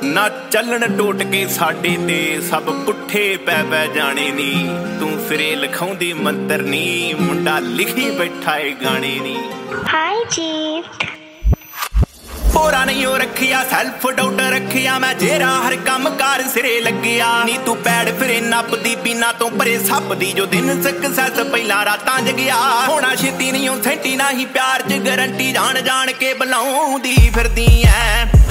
ਨਾ ਚੱਲਣ ਟੋਟ ਕੇ ਸਾਡੇ ਤੇ ਸਭ ਪੁੱਠੇ ਪੈ ਪੈ ਜਾਣੇ ਨੀ। ਤੂੰ ਫਿਰੇ ਲਿਖਾਉਂਦੀ ਮੰਤਰ ਨੀ, ਮੁੰਡਾ ਲਿਖੀ ਬੈਠਾ ਏ ਗਾਣੇ ਨੀ। ਹਾਈ ਜੀਤ ਹੋਰਾਂ ਨਹੀਂ ਉਹ ਰੱਖਿਆ ਸੈਲਫ ਡਾਊਟ ਰੱਖਿਆ ਮੈਂ ਜੇਰਾ ਹਰ ਕੰਮ ਕਾਰ ਸਿਰੇ ਲੱਗਿਆ ਨੀ। ਤੂੰ ਪੈੜ ਫਿਰੇ ਨੱਪਦੀ ਪੀਨਾ ਤੋਂ ਪਰੇ ਸੱਪਦੀ ਜੋ ਦਿਨ ਸਕਸੈਸ ਪਹਿਲਾਂ ਰਾਤਾਂ ਜਗਿਆ। ਹੋਣਾ ਛੇਤੀ ਨਹੀਂ ਉਹ ਸੈਂਟੀ ਨਾ ਹੀ ਪਿਆਰ ਚ ਗਰੰਟੀ ਜਾਣ ਜਾਣ ਕੇ ਬੁਲਾਉਂਦੀ ਫਿਰਦੀ ਐ।